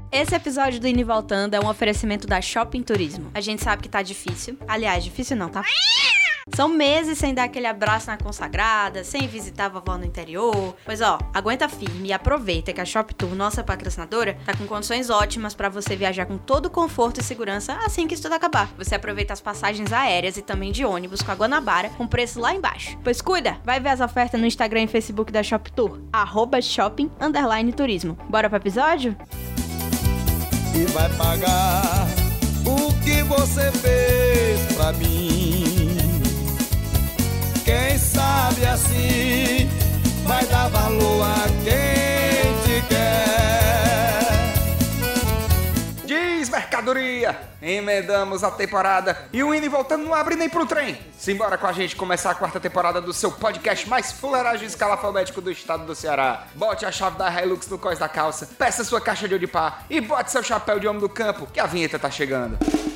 Esse episódio do Indo e Voltando é um oferecimento da Shopping Turismo. A gente sabe que tá difícil. Aliás, difícil não, tá? São meses sem dar aquele abraço na consagrada, sem visitar a vovó no interior. Pois ó, aguenta firme e aproveita que a Shop Tour, nossa patrocinadora, tá com condições ótimas pra você viajar com todo o conforto e segurança assim que isso tudo acabar. Você aproveita as passagens aéreas e também de ônibus com a Guanabara, com preço lá embaixo. Pois cuida, vai ver as ofertas no Instagram e Facebook da Shop Tour, @shopping_turismo. Bora pro episódio? E vai pagar o que você fez pra mim. Quem sabe assim vai dar valor a quem te quer. Diz mercadoria! Emendamos a temporada e o Indo e Voltando não abre nem pro trem. Simbora com a gente começar a quarta temporada do seu podcast mais fuleiragem escalafobético do estado do Ceará. Bote a chave da Hilux no cós da calça, peça sua caixa de odipá e bote seu chapéu de homem do campo, que a vinheta tá chegando.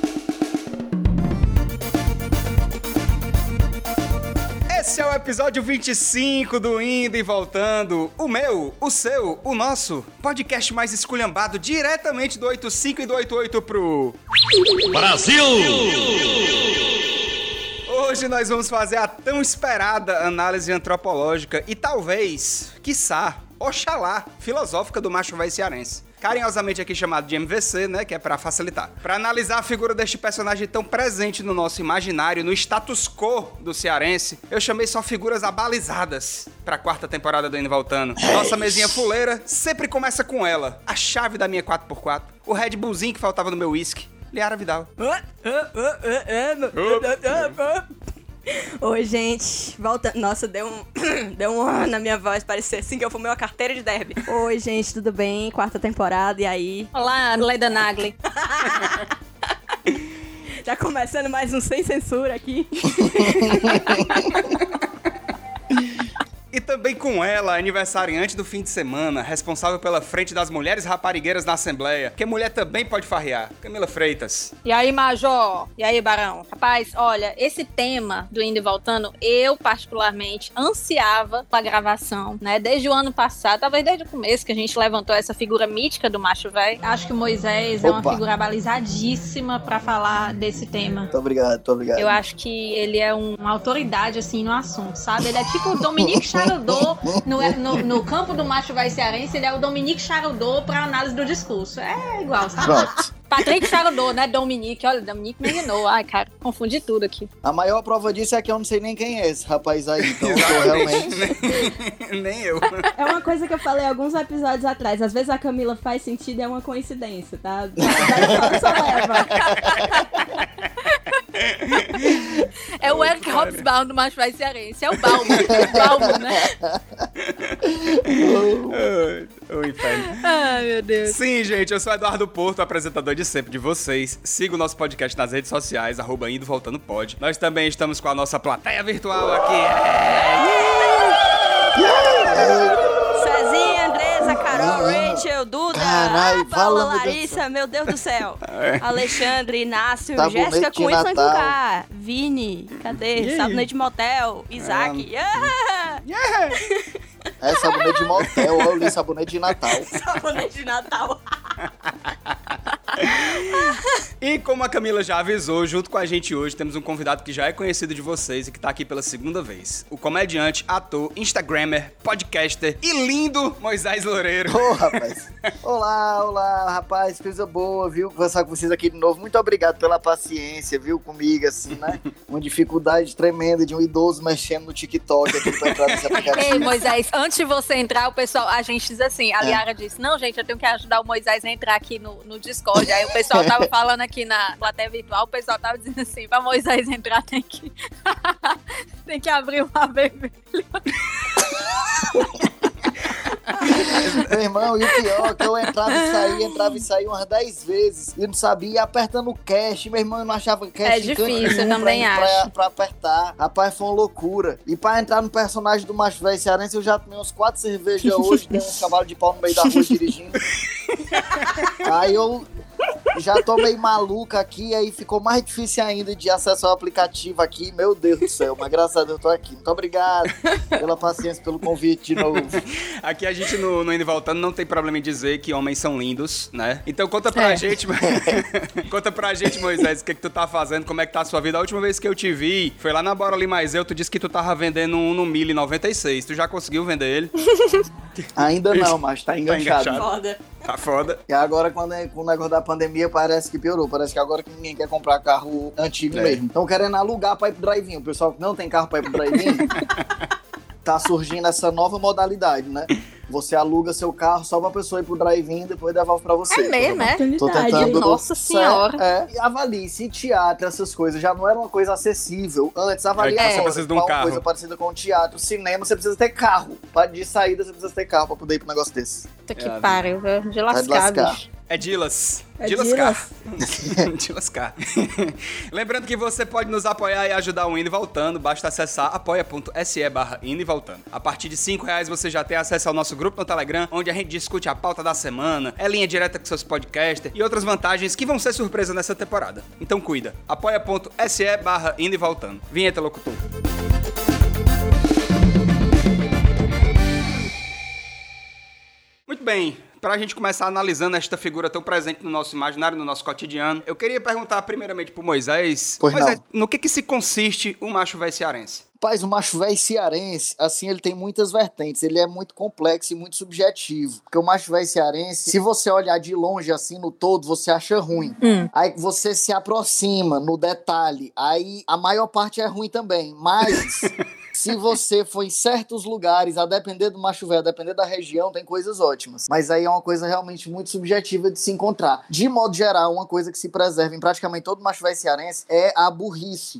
Esse é o episódio 25 do Indo e Voltando, o meu, o seu, o nosso podcast mais esculhambado diretamente do 85 e do 88 pro Brasil! Hoje nós vamos fazer a tão esperada análise antropológica e talvez, quiçá, oxalá, filosófica do macho velho cearense. Carinhosamente aqui chamado de MVC, né, que é pra facilitar. Pra analisar a figura deste personagem tão presente no nosso imaginário, no status quo do cearense, eu chamei só figuras abalizadas pra quarta temporada do Indo e Voltando. Nossa mesinha fuleira sempre começa com ela, a chave da minha 4x4, o Red Bullzinho que faltava no meu whisky, Liara Vidal. Oi, gente. Volta. Nossa, deu um na minha voz. Parecia assim que eu fumei uma carteira de derby. Oi, gente, tudo bem? Quarta temporada, e aí? Olá, Leida Nagli. Já começando mais um Sem Censura aqui. E também com ela, aniversariante do fim de semana, responsável pela frente das mulheres raparigueiras na Assembleia, que mulher também pode farrear, Camila Freitas. E aí, Major? E aí, Barão? Rapaz, olha, esse tema do Indo e Voltando, eu particularmente ansiava pra gravação, né? Desde o ano passado, talvez desde o começo que a gente levantou essa figura mítica do macho velho. Acho que o Moisés é uma figura balizadíssima pra falar desse tema. Muito obrigado. Eu acho que ele é uma autoridade, assim, no assunto, sabe? Ele é tipo o Dominique Charudot no campo do macho velho cearense, ele é o Dominique Charudot pra análise do discurso. É igual, sabe? Pronto. Patrick Charudot, né? Dominique. Olha, Dominique me enganou. Ai, cara, confundi tudo aqui. A maior prova disso é que eu não sei nem quem é esse rapaz aí. Então eu tô realmente... Nem eu. É uma coisa que eu falei alguns episódios atrás. Às vezes a Camila faz sentido e é uma coincidência, tá? Só leva. É o Eric Hobsbawm do macho velho cearense. É o Balmo, né? O inferno. Ai, meu Deus. Sim, gente, eu sou Eduardo Porto, apresentador de sempre de vocês. Siga o nosso podcast nas redes sociais, @Indo Voltando Pod. Nós também estamos com a nossa plateia virtual aqui. Cezinha, Andressa, Carol, Rachel, Duda, Carai, Paula, fala, Larissa, meu Deus do céu. Alexandre, Inácio, Tá Jéssica bonito de com Y com Natal. K, Vini, cadê? Sabonete Motel, Isaac. É sabonete de motel, eu li sabonete de Natal. Sabonete de Natal. E como a Camila já avisou, junto com a gente hoje temos um convidado que já é conhecido de vocês e que tá aqui pela segunda vez. O comediante, ator, instagrammer, podcaster e lindo Moisés Loureiro. Ô, rapaz. Olá, rapaz. Coisa boa, viu? Conversar com vocês aqui de novo. Muito obrigado pela paciência, viu? Comigo, assim, né? Uma dificuldade tremenda de um idoso mexendo no TikTok aqui pra entrar nesse aplicativo. Ei, Moisés, antes de você entrar, o pessoal, a gente diz assim, a Liara disse, não, gente, eu tenho que ajudar o Moisés a entrar aqui no Discord. Aí o pessoal tava falando aqui na plateia virtual, o pessoal tava dizendo assim, pra Moisés entrar tem que abrir uma vermelha. Meu irmão, e o pior é que eu entrava e saía umas 10 vezes e não sabia, ia apertando o cash. Meu irmão, eu não achava cash. É difícil, eu também acho. Pra apertar. Rapaz, foi uma loucura. E pra entrar no personagem do macho velho cearense, eu já tomei uns 4 cervejas hoje, dei uns cavalos de pau no meio da rua dirigindo. Aí eu Já tô meio maluca aqui, aí ficou mais difícil ainda de acessar o aplicativo aqui. Meu Deus do céu, mas graças a Deus eu tô aqui. Muito obrigado pela paciência, pelo convite de novo. Aqui a gente no Indo e Voltando não tem problema em dizer que homens são lindos, né? Então conta pra gente, conta pra gente, Moisés, o que tu tá fazendo, como é que tá a sua vida. A última vez que eu te vi, foi lá na Bora Ali Mais Eu, tu disse que tu tava vendendo um no 1096. Tu já conseguiu vender ele? Ainda não, mas tá enganchado. Foda. Tá foda. E agora, com o negócio da pandemia, parece que piorou. Parece que agora que ninguém quer comprar carro antigo mesmo. Estão querendo alugar pra ir pro drive-in. O pessoal que não tem carro pra ir pro drive-in, tá surgindo essa nova modalidade, né? Você aluga seu carro só pra pessoa ir pro drive-in e depois devolve pra você. É mesmo, é? Tô tentando... Nossa senhora. E avalie se teatro, essas coisas já não era uma coisa acessível. Antes, avalie você precisa de um uma carro. coisa parecida com o teatro. Cinema, você precisa ter carro. De saída, você precisa ter carro pra poder ir pro negócio desse. Puta que pariu, velho. De lascar, lascar. bicho. É Dilas. É Dilas Car. Dilas Car. Lembrando que você pode nos apoiar e ajudar o Indo e Voltando. Basta acessar apoia.se/Indo e Voltando. A partir de R$5 você já tem acesso ao nosso grupo no Telegram, onde a gente discute a pauta da semana, é linha direta com seus podcasters e outras vantagens que vão ser surpresa nessa temporada. Então cuida. apoia.se/Indo e Voltando. Vinheta, locutor. Muito bem. Pra gente começar analisando esta figura tão presente no nosso imaginário, no nosso cotidiano, eu queria perguntar primeiramente pro Moisés. Pois Moisés, não. no que se consiste o macho véi cearense? Rapaz, o macho véi cearense, assim, ele tem muitas vertentes, ele é muito complexo e muito subjetivo, porque o macho véi cearense, se você olhar de longe, assim, no todo, você acha ruim. Aí você se aproxima no detalhe, aí a maior parte é ruim também, mas... Se você for em certos lugares, a depender do macho véio, a depender da região, tem coisas ótimas. Mas aí é uma coisa realmente muito subjetiva de se encontrar. De modo geral, uma coisa que se preserva em praticamente todo macho véio cearense é a burrice.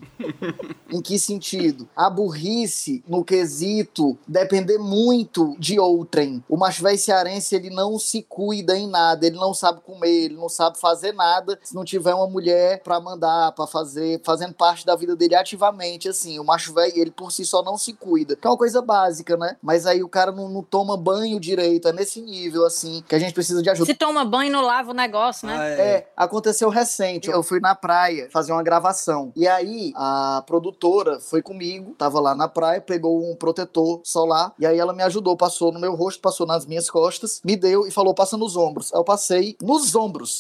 Em que sentido? A burrice, no quesito, depender muito de outrem. O macho véio cearense, ele não se cuida em nada, ele não sabe comer, ele não sabe fazer nada se não tiver uma mulher pra mandar, pra fazer, fazendo parte da vida dele ativamente, assim. O macho véio, ele por si só não se cuida, que é uma coisa básica, né? Mas aí o cara não toma banho direito, é nesse nível, assim, que a gente precisa de ajuda. Se toma banho, não lava o negócio, né? Aconteceu recente, eu fui na praia fazer uma gravação, e aí a produtora foi comigo, tava lá na praia, pegou um protetor solar, e aí ela me ajudou, passou no meu rosto, passou nas minhas costas, me deu e falou, passa nos ombros. Aí eu passei nos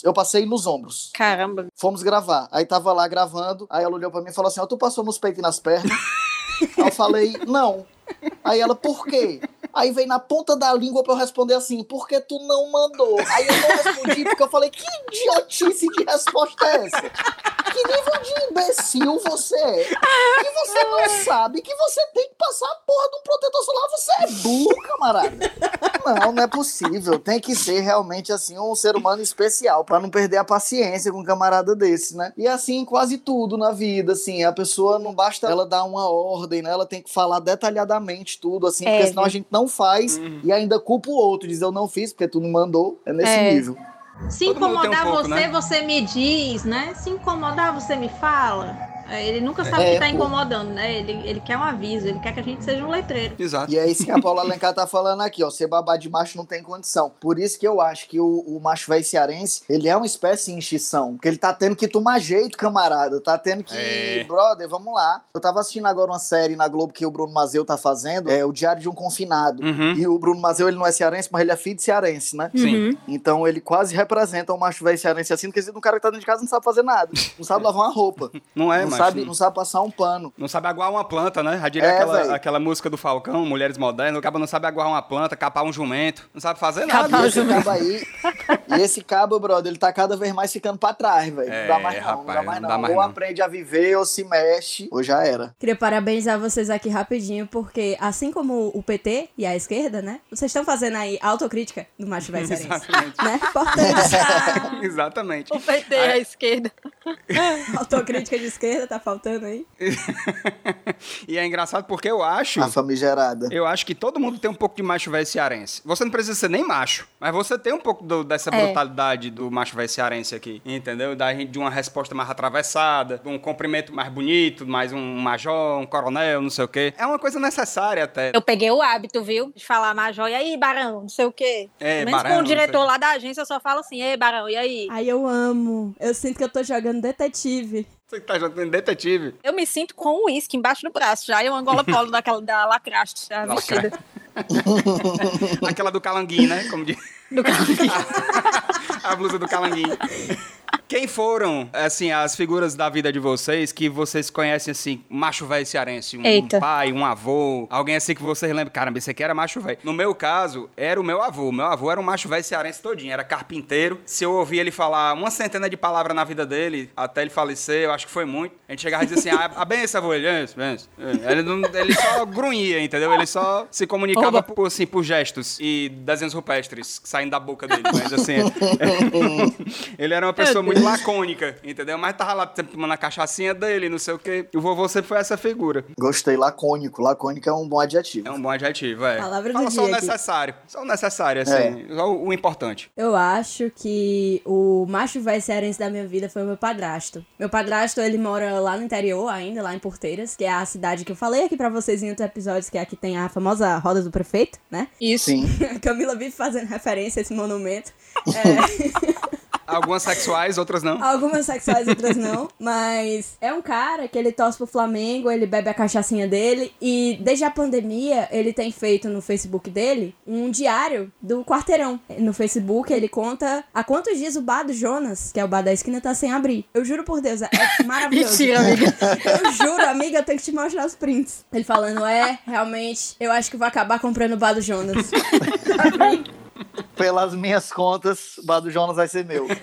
ombros. Caramba. Fomos gravar, aí tava lá gravando, aí ela olhou pra mim e falou assim, tu passou nos peitos e nas pernas? Aí eu falei, não. Aí ela, por quê? Aí veio na ponta da língua pra eu responder assim, porque tu não mandou. Aí eu não respondi porque eu falei, que idiotice de resposta é essa? Que nível de imbecil você é? Que você não sabe que você tem que passar a porra de um protetor solar? Você é burro, camarada. Não é possível. Tem que ser realmente assim um ser humano especial pra não perder a paciência com um camarada desse, né? E assim quase tudo na vida, assim, a pessoa não basta ela dar uma ordem, né? Ela tem que falar detalhadamente tudo, assim, porque senão a gente não faz e ainda culpa o outro, diz eu não fiz porque tu não mandou, é nesse nível. Se Todo mundo tem um incomodar pouco, você, né? você me diz, né? Se incomodar, você me fala. Ele nunca sabe que tá incomodando, né? Ele quer um aviso, ele quer que a gente seja um letreiro. Exato. E é isso que a Paula Alencar tá falando aqui, ó. Ser babá de macho não tem condição. Por isso que eu acho que o macho véio cearense, ele é uma espécie de extinção. Porque ele tá tendo que tomar jeito, camarada. Tá tendo que... Brother, vamos lá. Eu tava assistindo agora uma série na Globo que o Bruno Mazeu tá fazendo. É o Diário de um Confinado. E o Bruno Mazeu, ele não é cearense, mas ele é filho de cearense, né? Sim. Então ele quase representa o macho véio cearense assim, porque um cara que tá dentro de casa não sabe fazer nada. Não sabe lavar uma roupa. Não sabe passar um pano. Não sabe aguar uma planta, né? Já diria aquela música do Falcão, Mulheres Modernas. O cabo não sabe aguar uma planta, capar um jumento. Não sabe fazer nada. E esse cabo aí... E esse cabo, brother, ele tá cada vez mais ficando pra trás, velho. Não dá mais não, não dá mais não. Ou aprende a viver, ou se mexe, ou já era. Queria parabenizar vocês aqui rapidinho, porque assim como o PT e a esquerda, né? Vocês estão fazendo aí autocrítica do macho véio cearense. Exatamente. Né? Importante. Exatamente. O PT e a esquerda. Autocrítica de esquerda. esquerda tá faltando aí. E é engraçado porque eu acho... A famigerada. Eu acho que todo mundo tem um pouco de macho velho cearense. Você não precisa ser nem macho, mas você tem um pouco dessa brutalidade do macho velho cearense aqui, entendeu? De uma resposta mais atravessada, de um cumprimento mais bonito, mais um major, um coronel, não sei o quê. É uma coisa necessária até. Eu peguei o hábito, viu? De falar major, e aí, Barão, não sei o quê. Pelo menos Barão, com o diretor lá da agência, eu só falo assim, ei, Barão, e aí? Ai, eu amo. Eu sinto que eu tô jogando detetive. Você que tá jogando detetive. Eu me sinto com um uísque embaixo do braço, já, e uma Angola Polo da Lacraste, já vestida. Aquela do calanguinho, né? Como diz. Do Calanguinho. A blusa do calanguinho. Quem foram, assim, as figuras da vida de vocês que vocês conhecem, assim, macho velho cearense? Um pai, um avô, alguém assim que vocês lembram? Caramba, esse aqui era macho velho. No meu caso, era o meu avô. Meu avô era um macho velho cearense todinho, era carpinteiro. Se eu ouvia ele falar uma centena de palavras na vida dele, até ele falecer, eu acho que foi muito. A gente chegava e dizia assim, a benção, avô, ele ele só grunhia, entendeu? Ele só se comunicava por gestos e desenhos rupestres saindo da boca dele. Mas assim, ele era uma pessoa muito lacônica, entendeu? Mas tava lá sempre tomando a cachaçinha dele, não sei o quê. E o vovô sempre foi essa figura. Gostei, lacônico. Lacônico é um bom adjetivo. É um bom adjetivo, é. Palavra do Fala dia só o aqui. necessário. Só o necessário, assim. Só o importante. Eu acho que o macho velho cearense da minha vida foi o meu padrasto. Meu padrasto, ele mora lá no interior ainda, lá em Porteiras, que é a cidade que eu falei aqui pra vocês em outros episódios, que é aqui tem a famosa Roda do Prefeito, né? Isso. Sim. Camila vive fazendo referência a esse monumento. Algumas sexuais, outras não. Algumas sexuais, outras não. Mas é um cara que ele torce pro Flamengo, ele bebe a cachaçinha dele. E desde a pandemia, ele tem feito no Facebook dele um diário do quarteirão. No Facebook, ele conta há quantos dias o bar do Jonas, que é o bar da esquina, tá sem abrir. Eu juro por Deus, é maravilhoso. Mentira, amiga. Eu juro, amiga, eu tenho que te mostrar os prints. Ele falando, realmente, eu acho que vou acabar comprando o bar do Jonas. Pelas minhas contas, o bar do Jonas vai ser meu.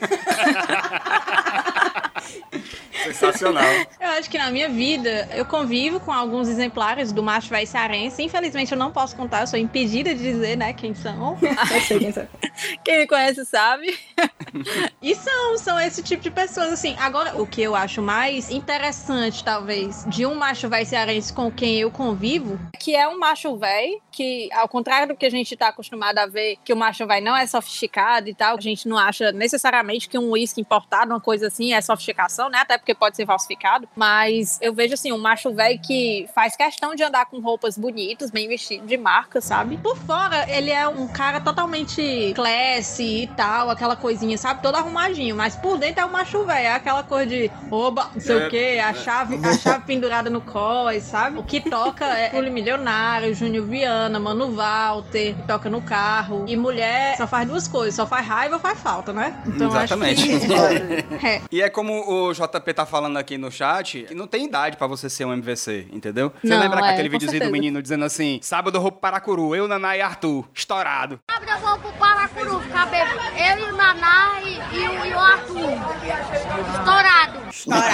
Sensacional. Eu acho que na minha vida, eu convivo com alguns exemplares do macho velho cearense. Infelizmente, eu não posso contar, eu sou impedida de dizer, né, quem são. Eu sei quem são. Quem me conhece sabe. E são esse tipo de pessoas, assim. Agora, o que eu acho mais interessante, talvez, de um macho velho cearense com quem eu convivo... Que é um macho velho, que ao contrário do que a gente tá acostumado a ver, que o macho velho não é sofisticado e tal, a gente não acha necessariamente que um uísque importado, uma coisa assim, é sofisticação, né? Até porque pode ser falsificado. Mas eu vejo, assim, um macho velho que faz questão de andar com roupas bonitas, bem vestido, de marca, sabe? Por fora, ele é um cara totalmente classy e tal, aquela coisinha, sabe? Todo arrumadinho. Mas por dentro é um macho velho, é aquela coisa de oba, não sei o quê, a chave pendurada no cós, sabe? O que toca é Júlio Milionário, Júnior Viana, Mano Walter, que toca no carro. E mulher só faz duas coisas, só faz raiva ou faz falta, né? Então exatamente. acho que... E é como o JP tá falando aqui no chat, que não tem idade pra você ser um MVC, entendeu? Você Não, lembra aquele com videozinho certeza. do menino dizendo assim, sábado eu vou pro Paracuru, eu, Naná e Arthur, estourado. Sábado eu vou pro Paracuru ficar bebendo. Eu e o Naná e o Arthur. Estourado.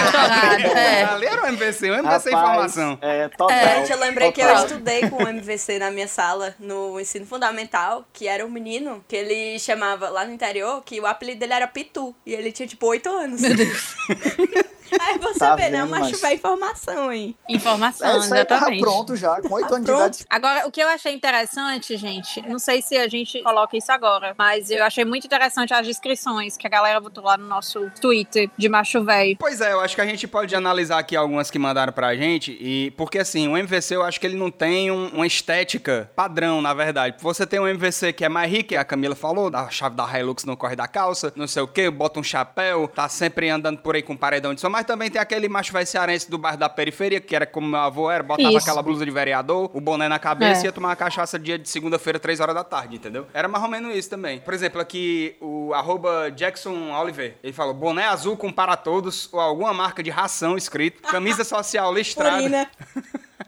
Ali era um MVC, um MVC Rapaz, informação. É, total. Gente, eu lembrei que eu total. estudei com o MVC na minha sala, no ensino fundamental, que era um menino que ele chamava lá no interior, que o apelido dele era Pitu, e ele tinha tipo 8 anos. Meu Deus. Aí você Tá vê, né? vendo, Mas mas- vai informação, hein? Informação, Isso aí tava exatamente. pronto já, com 8 anos de Pronto. idade. Agora, o que eu achei interessante, gente, não sei se a gente coloca isso agora, mas eu achei muito interessante as descrições que a galera botou lá no nosso Twitter de macho velho. Pois é, eu acho que a gente pode analisar aqui algumas que mandaram pra gente, e porque assim, o MVC eu acho que ele não tem uma estética padrão, na verdade. Você tem um MVC que é mais rico, que a Camila falou, da chave da Hilux no corre da calça, não sei o que, bota um chapéu, tá sempre andando por aí com paredão de som, mas também tem aquele macho velho cearense do bairro da periferia, que era como meu avô era, botava Isso. aquela blusa de vereador, o boné na cabeça É. e ia tomar uma cachaça dia de segunda-feira, 3 horas da tarde, entendeu? Era mais ou menos isso também. Por exemplo, aqui o @Jackson Oliver, ele falou, boné azul com para todos ou alguma marca de ração escrito, camisa social listrada. Purina.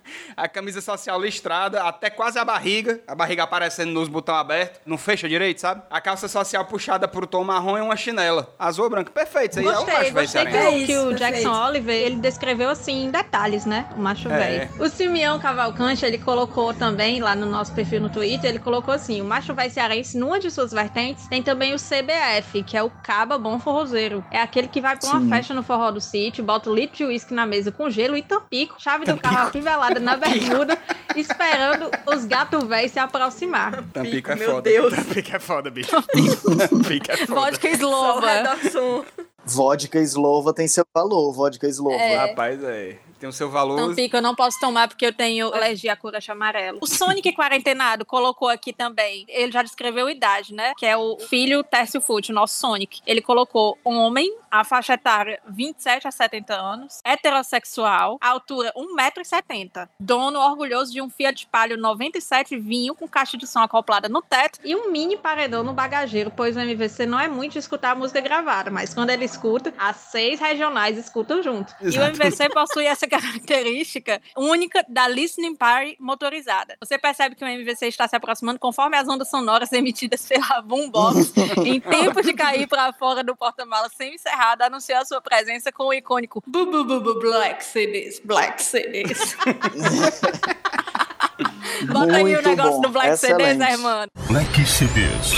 A camisa social listrada até quase a barriga aparecendo nos botões abertos, não fecha direito, sabe? A calça social puxada pro tom marrom e uma chinela. Azul ou branco, perfeito, isso aí é o macho velho cearense. Que o Jackson Oliver, ele descreveu assim em detalhes, né? O macho velho. O Simeão Cavalcante, ele colocou também lá no nosso perfil no Twitter, ele colocou assim, o macho velho cearense, numa de suas vertentes, tem também o CBF, que é o Caba Bom Forrozeiro. É aquele que vai pra uma festa no forró do sítio, bota o litro de uísque na mesa com gelo e tampico, chave do carro afivelada na bermuda, esperando os gatos velhos se aproximar. Tampico é meu foda. Deus. Tampico é foda, bicho. Tampico é foda. Vodka Slova. Vodka Slova tem seu valor, vodka Slova. Rapaz, tem o seu valor. Tampico eu não posso tomar porque eu tenho alergia a coracha amarelo. O Sonic Quarentenado colocou aqui também, ele já descreveu idade, né? Que é o filho Tércio Fute, o nosso Sonic. Ele colocou homem, a faixa etária 27 a 70 anos, heterossexual, altura 1,70 m, dono orgulhoso de um Fiat Palio 97 vinho com caixa de som acoplada no teto e um mini paredão no bagageiro, pois o MVC não é muito de escutar a música gravada, mas quando ele escuta, as 6 regionais escutam junto. Exatamente. E o MVC possui essa característica única da listening party motorizada. Você percebe que o MVC está se aproximando conforme as ondas sonoras emitidas pela boombox em tempo de cair para fora do porta-malas semi-cerrado, anunciar sua presença com o icônico Black CDs. Bota aí o negócio do Black CDs, né, mano? Black CDs.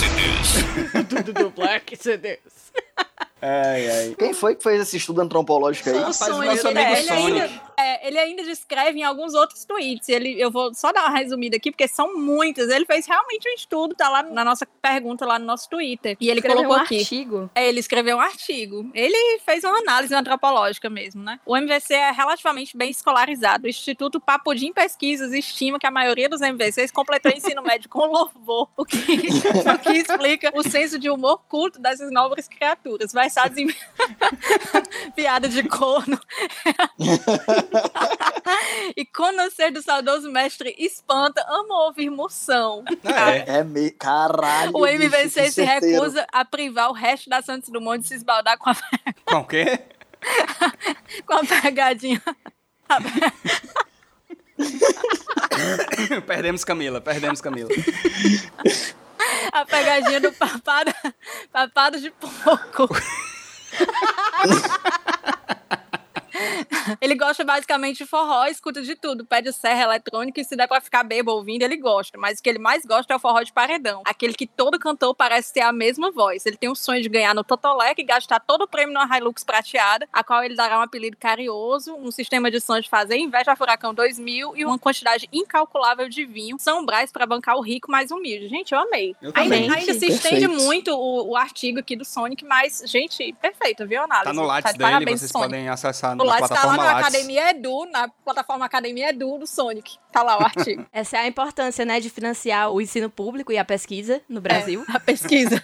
Do Black CDs. Quem foi que fez esse estudo antropológico aí? O Sonic, ele ainda descreve em alguns outros tweets. Eu vou só dar uma resumida aqui, porque são muitas. Ele fez realmente um estudo, tá lá na nossa pergunta, lá no nosso Twitter. E ele colocou aqui. Artigo? Ele escreveu um artigo. Ele fez uma análise antropológica mesmo, né? O MVC é relativamente bem escolarizado. O Instituto Papudim Pesquisas estima que a maioria dos MVCs completou o ensino médio com louvor, o que explica o senso de humor culto dessas nobres criaturas. Vai estar piada de corno. E conhecer do saudoso mestre Espanta, amo ouvir moção. Caralho. O MVC bicho, se recusa a privar o resto da Santos Dumont de se esbaldar com a... Com o quê? Com a pegadinha. Perdemos Camila. A pegadinha do papado de porco. Ele gosta basicamente de forró, escuta de tudo, pede serra eletrônica e se der pra ficar bêbado ouvindo, ele gosta. Mas o que ele mais gosta é o forró de paredão. Aquele que todo cantor parece ter a mesma voz. Ele tem um sonho de ganhar no Totolec e gastar todo o prêmio numa Hilux prateada, a qual ele dará um apelido carinhoso, um sistema de som de fazer inveja a Furacão 2000 e uma quantidade incalculável de vinho. São Brás pra bancar o rico mais humilde. Gente, eu amei. Ainda se estende muito o artigo aqui do Sonic, mas, gente, perfeito, viu, análise? Tá no Lattes dele, parabéns, vocês Sonic. podem acessar O na Lattes tá lá plataforma na Lattes. Academia Edu, na plataforma Academia Edu do Sonic. Tá lá o artigo. Essa é a importância, né, de financiar o ensino público e a pesquisa no Brasil. A pesquisa.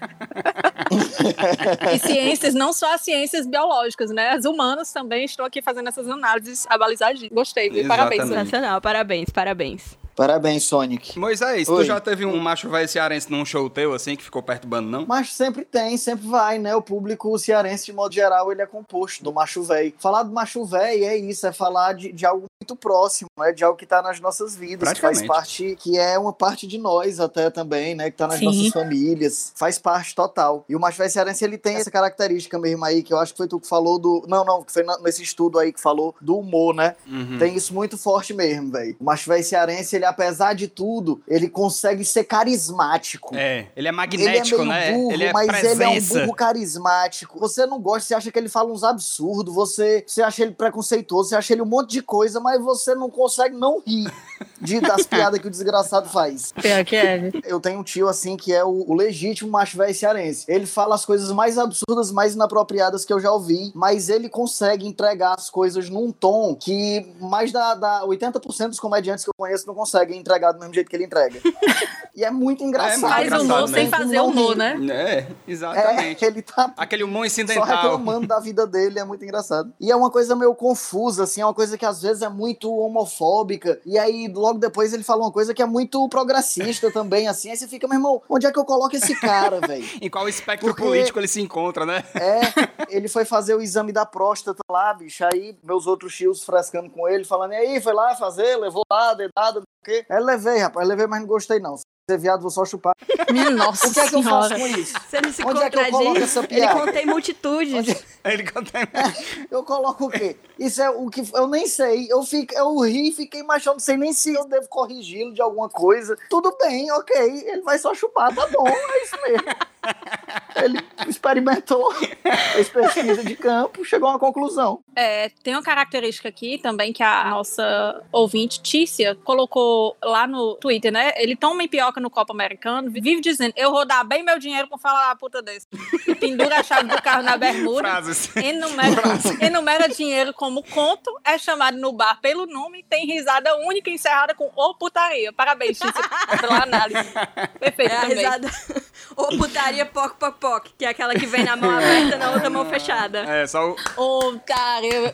E ciências, não só as ciências biológicas, né? As humanas também estão aqui fazendo essas análises abalizadinhas. Gostei, viu? Parabéns, Exatamente. Sonic. Sensacional, parabéns. Parabéns, Sonic. Moisés, Oi. tu já teve um macho velho cearense num show teu, assim, que ficou perturbando, não? Mas sempre tem, sempre vai, né? O público cearense, de modo geral, ele é composto do macho velho. Falar do macho velho é isso, é falar de algo muito próximo, né? De algo que tá nas nossas vidas, que faz parte, que é uma parte de nós até também, né? Que tá nas nossas famílias, faz parte total. E o macho velho cearense, ele tem essa característica mesmo aí, que eu acho que foi tu que falou do... Não, que foi nesse estudo aí que falou do humor, né? Uhum. Tem isso muito forte mesmo, velho. O macho velho cearense, ele, apesar de tudo, ele consegue ser carismático. Ele é magnético, ele é meio né? burro, Ele é mas presença. ele é um burro carismático. Você não gosta, você acha que ele fala uns absurdos, você acha ele preconceituoso, você acha ele um monte de coisa, mas você não consegue não rir das piadas que o desgraçado faz. Pior que é. Eu tenho um tio, assim, que é o legítimo macho velho cearense. Ele fala as coisas mais absurdas, mais inapropriadas que eu já ouvi, mas ele consegue entregar as coisas num tom que mais da 80% dos comediantes que eu conheço não consegue. conseguem entregar do mesmo jeito que ele entrega. E é muito engraçado. Faz humor sem fazer humor, né? É, exatamente. Ele tá Aquele humor só incidental. reclamando da vida dele, é muito engraçado. E é uma coisa meio confusa, assim, é uma coisa que às vezes é muito homofóbica, e aí logo depois ele fala uma coisa que é muito progressista também, assim, aí você fica, meu irmão, onde é que eu coloco esse cara, velho? Em qual espectro político ele se encontra, né? Ele foi fazer o exame da próstata lá, bicho, aí meus outros tios frescando com ele, falando, e aí, foi lá fazer, levou lá, dedada, não sei o quê. Aí levei, rapaz, mas não gostei não. Ser viado, vou só chupar. Minha nossa O que é que eu faço senhora. com isso? Você não se Onde é que eu coloco essa contradiz? Ele piada? contém multitudes. Ele contém... Eu coloco o quê? Isso é o que eu nem sei. Eu ri e fiquei machão, não sei nem se eu devo corrigi-lo de alguma coisa. Tudo bem, ok. Ele vai só chupar, tá bom, é isso mesmo. Ele experimentou, fez pesquisa de campo, chegou a uma conclusão. Tem uma característica aqui também que a nossa ouvinte, Tícia, colocou lá no Twitter, né? Ele toma em pioca no copo americano, vive dizendo, eu vou dar bem meu dinheiro pra falar a puta desse. E pendura a chave do carro na bermuda, Frases. enumera dinheiro como conto, é chamado no bar pelo nome, tem risada única encerrada com ô putaria. Parabéns, Tícia, pela análise. Perfeito É a também. risada. Ou putaria poc, poc, poc, que é aquela que vem na mão aberta e na outra mão fechada. É, só o... Ô, putaria.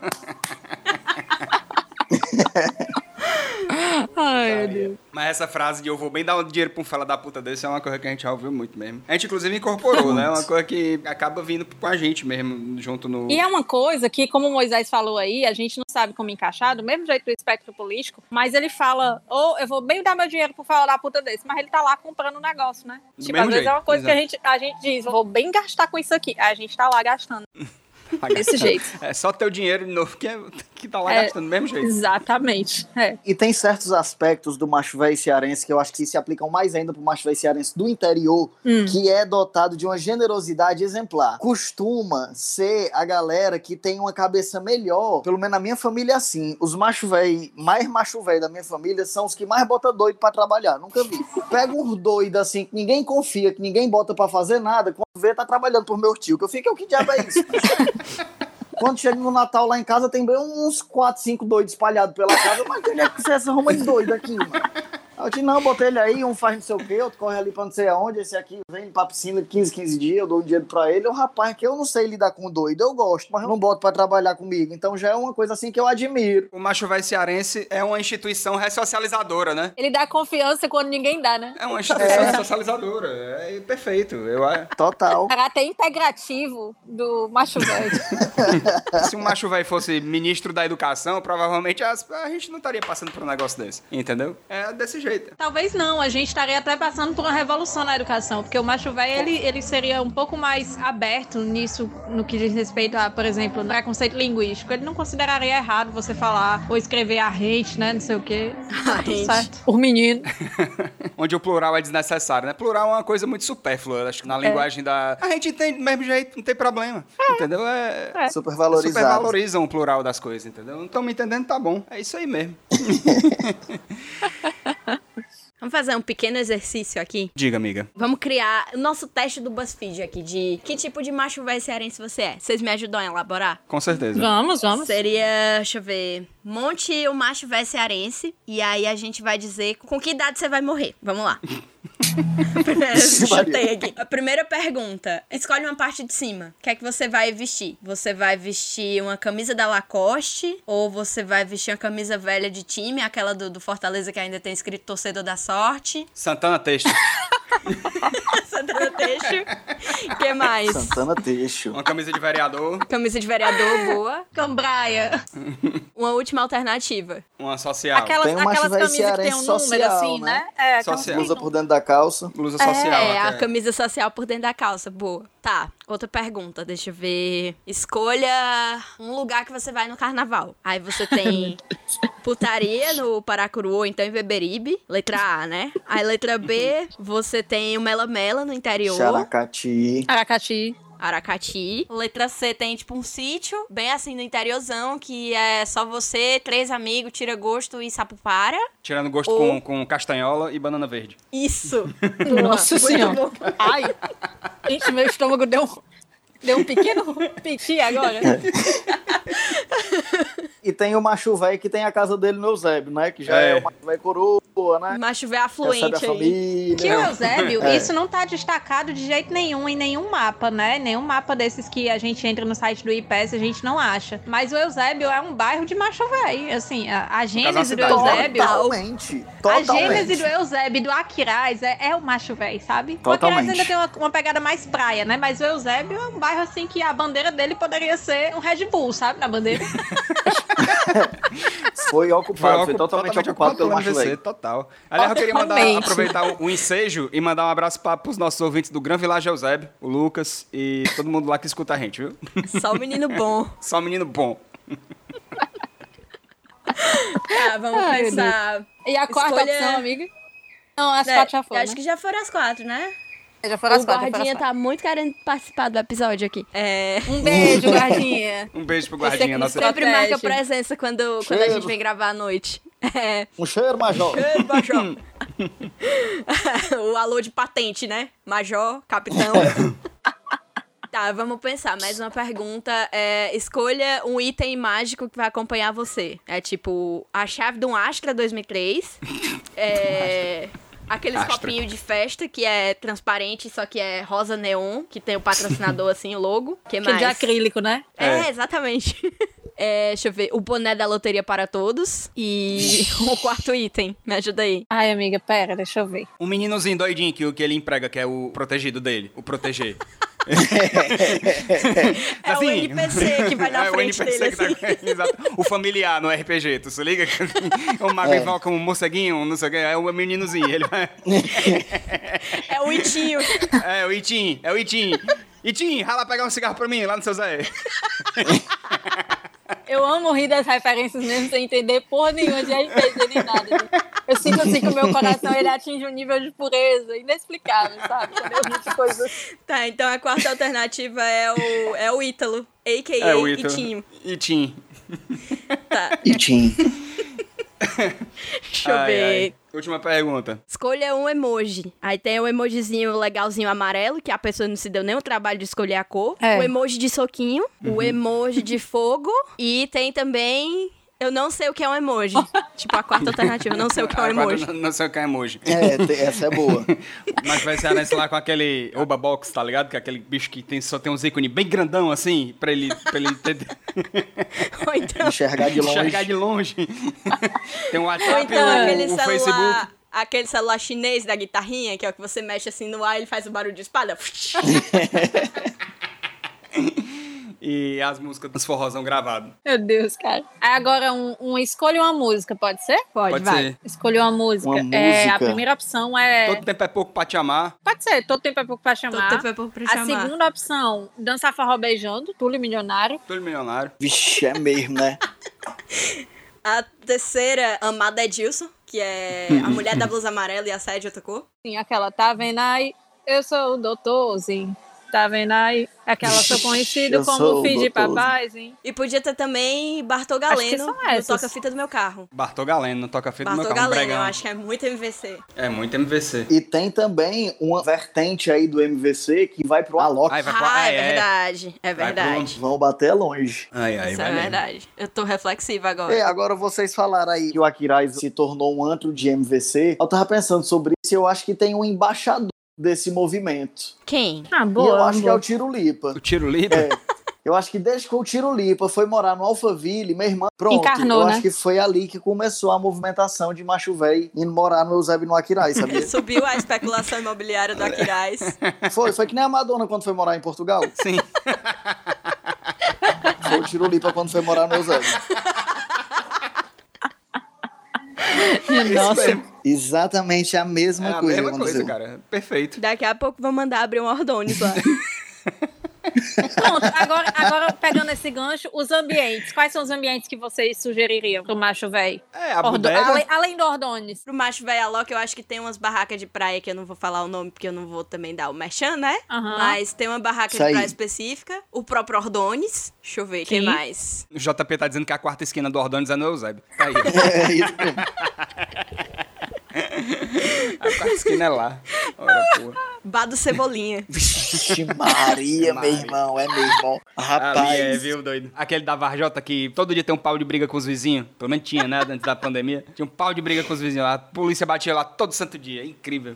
Ai, meu Deus. Mas essa frase de eu vou bem dar dinheiro pra um fela da puta desse é uma coisa que a gente já ouviu muito mesmo. A gente, inclusive, incorporou, né? É uma coisa que acaba vindo com a gente mesmo, junto no... E é uma coisa que, como o Moisés falou aí, a gente não sabe como encaixar, do mesmo jeito do espectro político, mas ele fala, eu vou bem dar meu dinheiro pro falar da puta desse, mas ele tá lá comprando um negócio, né? Do Tipo, mesmo às vezes jeito, é uma coisa que a gente diz, vou bem gastar com isso aqui. Aí a gente tá lá gastando. Desse jeito. É só teu dinheiro de novo que tá lá gastando do mesmo jeito. Exatamente. E tem certos aspectos do macho velho cearense que eu acho que se aplicam mais ainda pro macho velho cearense do interior, que é dotado de uma generosidade exemplar. Costuma ser a galera que tem uma cabeça melhor, pelo menos na minha família é assim. Os mais macho velho da minha família são os que mais botam doido pra trabalhar. Nunca vi. Pega uns doidos assim, que ninguém confia, que ninguém bota pra fazer nada, quando vê, tá trabalhando por meu tio. Que eu fico, o que diabo é isso? Quando chega no Natal lá em casa, tem bem uns 4, 5 doidos espalhados pela casa. Mas onde é que você é essa roma de doido aqui, mano? Eu disse, não, botei ele aí, um faz não sei o quê, outro corre ali pra não sei aonde, esse aqui vem pra piscina de 15 dias, eu dou um dinheiro pra ele. O rapaz, que eu não sei lidar com doido, eu gosto, mas eu não boto pra trabalhar comigo. Então já é uma coisa assim que eu admiro. O macho velho cearense é uma instituição ressocializadora, né? Ele dá confiança quando ninguém dá, né? É uma instituição ressocializadora. É perfeito. Total. Caráter integrativo do macho velho. Se um macho velho fosse ministro da educação, provavelmente a gente não estaria passando por um negócio desse. Entendeu? É desse jeito. Talvez não, a gente estaria até passando por uma revolução na educação, porque o macho velho, ele seria um pouco mais aberto nisso, no que diz respeito a, por exemplo, no preconceito linguístico. Ele não consideraria errado você falar ou escrever a gente, né, não sei o quê. Tá tudo certo. Por menino. Onde o plural é desnecessário, né? Plural é uma coisa muito supérflua, acho que na linguagem da... A gente entende do mesmo jeito, não tem problema, entendeu? Super valorizado. Super valorizam o plural das coisas, entendeu? Não estão me entendendo, tá bom. É isso aí mesmo. Vamos fazer um pequeno exercício aqui. Diga, amiga. Vamos criar o nosso teste do BuzzFeed aqui, de que tipo de macho velho cearense você é. Vocês me ajudam a elaborar? Com certeza. Vamos. Seria, deixa eu ver, monte o macho velho cearense, e aí a gente vai dizer com que idade você vai morrer. Vamos lá. Chutei aqui. A primeira pergunta. Escolhe uma parte de cima. O que é que você vai vestir? Você vai vestir uma camisa da Lacoste? Ou você vai vestir uma camisa velha de time? Aquela do Fortaleza que ainda tem escrito torcedor da sorte? Santana Teixeira. Santana Teixeira. O que mais? Santana Teixeira. Uma camisa de vereador. Camisa de vereador, boa. Cambraia. Uma última alternativa. Uma social. Tem um macho Aquelas velho camisas que tem cearense um número social, assim, né? É, aquelas Social. que Blusa tem por dentro da calça. Blusa social. É, a até. camisa social por dentro da calça, boa. Tá, outra pergunta, deixa eu ver. Escolha um lugar que você vai no carnaval. Aí você tem putaria no Paracuru ou então em Beberibe, letra A, né? Aí letra B, você tem o Mela Mela no interior. Xaracati. Aracati. Letra C tem, tipo, um sítio, bem assim, no interiorzão, que é só você, 3 amigos, tira gosto e sapupara. Tirando gosto Ou- com castanhola e banana verde. Isso. Nossa Muito Senhora. bom. Ai, gente, meu estômago deu um pequeno piti agora. E tem o macho velho que tem a casa dele no Eusébio, né? Que já é o macho velho coroa, né? Macho velho afluente Recebe a aí. família. Que o Eusébio, isso não tá destacado de jeito nenhum em nenhum mapa, né? Nenhum mapa desses que a gente entra no site do IPES a gente não acha. Mas o Eusébio é um bairro de macho velho. Assim, a gênese do Eusébio... Totalmente. A gênese do Eusébio e do Aquiraz é o macho velho, sabe? O Aquiraz ainda tem uma pegada mais praia, né? Mas o Eusébio é um bairro assim que a bandeira dele poderia ser um Red Bull, sabe? Na bandeira. Foi totalmente ocupado pelo macho velho. Total. Aliás, eu queria aproveitar o ensejo e mandar um abraço pros nossos ouvintes do Gran Village Eusébio, o Lucas e todo mundo lá que escuta a gente, viu? Só o menino bom. Só o menino bom. Tá, vamos pensar. E a quarta opção, amiga? Não, as 4 já foram. Acho que já foram as 4, né? Já foram as 4. O Guardinha tá muito querendo participar do episódio aqui. Um beijo, Guardinha. Um beijo pro Guardinha. Nossa... Sempre marca presença quando a gente vem gravar à noite. Um cheiro, Major. Cheiro, Major. O alô de patente, né? Major, capitão. Tá, vamos pensar. Mais uma pergunta. Escolha um item mágico que vai acompanhar você. É tipo, a chave de um Astra 2003. Aqueles copinhos de festa que é transparente, só que é rosa neon, que tem o patrocinador assim, o logo. Que mais? De acrílico, né? Exatamente. Deixa eu ver. O boné da loteria para todos. E o quarto item. Me ajuda aí. Ai, amiga, pera, deixa eu ver. Um meninozinho doidinho que ele emprega, que é o protegido dele. O proteger. É assim, o NPC que vai na frente dele, assim. Exato. O familiar no RPG, tu se liga? O mago invoca um morceguinho, não sei o que, é o meninozinho. Ele vai... É o Itinho. É o Itim. Itim, vai lá pegar um cigarro pra mim, lá no seu Zé. Eu amo rir das referências mesmo sem entender porra nenhuma de RPG nem nada. Né? Eu sinto assim que o meu coração ele atinge um nível de pureza inexplicável, sabe? Quando eu rio de coisas. Tá, então a quarta alternativa é o Ítalo, a.k.a. o Ítalo. Itinho. Itim. Tá. Itim. Deixa eu ver. Última pergunta. Escolha um emoji. Aí tem o emojizinho legalzinho amarelo, que a pessoa não se deu nem o trabalho de escolher a cor. O emoji de soquinho. O emoji de fogo. E tem também... Eu não sei o que é um emoji. Tipo, a quarta alternativa, eu não sei o que é um emoji. Não sei o que é emoji. Essa é boa. Mas vai ser lá com aquele Oba Box, tá ligado? Que é aquele bicho que só tem uns ícones bem grandão, assim, pra ele entender. Ou então... Enxergar de longe. Tem um WhatsApp, então, o Facebook. Aquele celular chinês da guitarrinha, que é o que você mexe assim no ar e ele faz o barulho de espada. E as músicas dos forrozão gravado. Meu Deus, cara. Aí agora escolha uma música, pode ser? Pode vai. Ser. Escolha uma música. A primeira opção é... Todo tempo é pouco pra te amar. Pode ser, todo tempo é pouco pra chamar. Todo tempo é pouco pra chamar. A segunda opção, Dançar Forró Beijando, Túlio Milionário. Túlio Milionário. Vixe, é mesmo, né? A terceira, Amada Edilson, que é a mulher da blusa amarela e a saia de outra cor. Sim, aquela, tá vendo aí? Eu sou o doutorzinho. Tá vendo aí? Aquela sou conhecido como filho de papaizinho. E podia ter também Bartol Galeno no toca-fita do meu carro. Bartol Galeno no toca-fita do meu carro. Bartol Galeno, eu acho que é muito MVC. É muito MVC. E tem também uma vertente aí do MVC que vai pro Alok. É verdade. É verdade. Vão bater longe. Isso é verdade. Eu tô reflexiva agora. Agora vocês falaram aí que o Aquiraz se tornou um antro de MVC. Eu tava pensando sobre isso e eu acho que tem um embaixador desse movimento. Quem? Boa. E eu acho que é o Tiro Lipa. O Tiro Lipa? Eu acho que desde que o Tiro Lipa foi morar no Alphaville, minha irmã, pronto. Encarnou, acho que foi ali que começou a movimentação de macho véi indo morar no Eusébio no Aquiraz, sabia? Subiu a especulação imobiliária do Aquiraz. Foi que nem a Madonna quando foi morar em Portugal. Sim. Foi o Tiro Lipa quando foi morar no Eusébio. Nossa. Exatamente a mesma coisa. A mesma coisa, cara. Perfeito. Daqui a pouco vão mandar abrir um Ordones lá. Pronto, agora pegando esse gancho, os ambientes. Quais são os ambientes que vocês sugeririam pro macho véi? A bodega. Além do Ordones. Pro macho véi Alok, eu acho que tem umas barracas de praia que eu não vou falar o nome, porque eu não vou também dar o merchan, né? Mas tem uma barraca de praia específica. O próprio Ordones. Deixa eu ver, quem mais? O JP tá dizendo que a quarta esquina do Ordones é no Eusébio. Tá aí. É isso mesmo. A quarta esquina é lá. Ora, porra. Bar do Cebolinha. Vixe Maria, meu irmão, é mesmo. Rapaz. Ali é, viu, doido? Aquele da Varjota que todo dia tem um pau de briga com os vizinhos. Pelo menos tinha, né? Antes da pandemia. Tinha um pau de briga com os vizinhos lá. A polícia batia lá todo santo dia. Incrível.